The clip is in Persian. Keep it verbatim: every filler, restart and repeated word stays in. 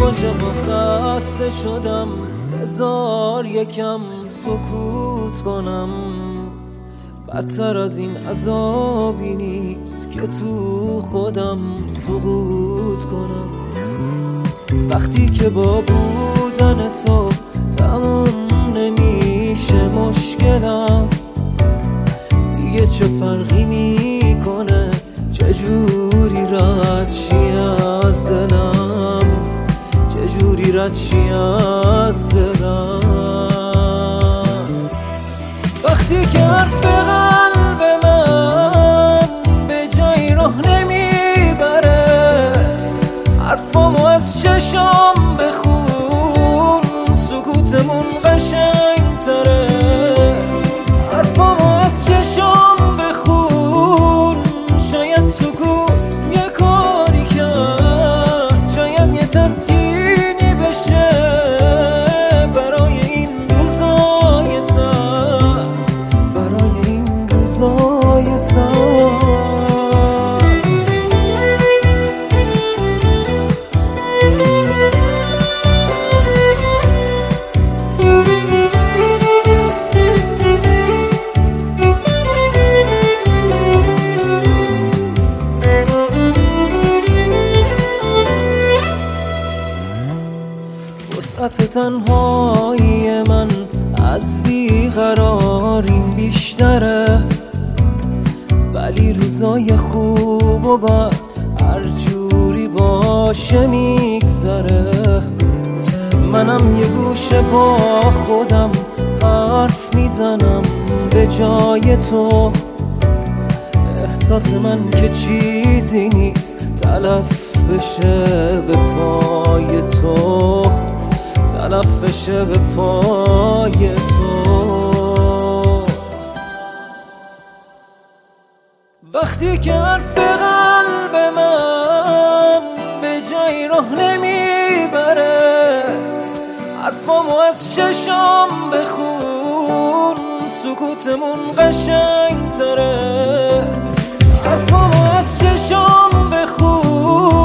واژه ها خسته شدم، بذار یکم سکوت کنم. بدتر از این عذابی نیست که تو خودم سقوط کنم. وقتی که با بودن تو تموم نمیشه مشکلم، دیگه چه فرقی میکنه چجوری رد چی از دلم، چجوری رد چی از دلم. وقتی که حرف قلب من به جایی راه نمیبره، حرفامو از چشام بخون سکوتمون قشنگ تره. حرفامو از چشام بخون، شاید سکوت یه کاری کرد، شاید یه تسکینی بشه برای این روزای سخت، برای این روزای سخت. وسعت تنهایی من از بیقراریم بیشتره، ولی روزای خوب و بد هر جوری باشه میگذره. منم یه گوشه با خودم حرف میزنم به جای تو، احساس من که چیزی نیست تلف بشه به پای تو، تلف بشه به پای تو. وقتی که حرف قلب من به جایی راه نمیبره، حرفامو از چشام بخون سکوتمون قشنگ تره. حرفامو از چشام بخون،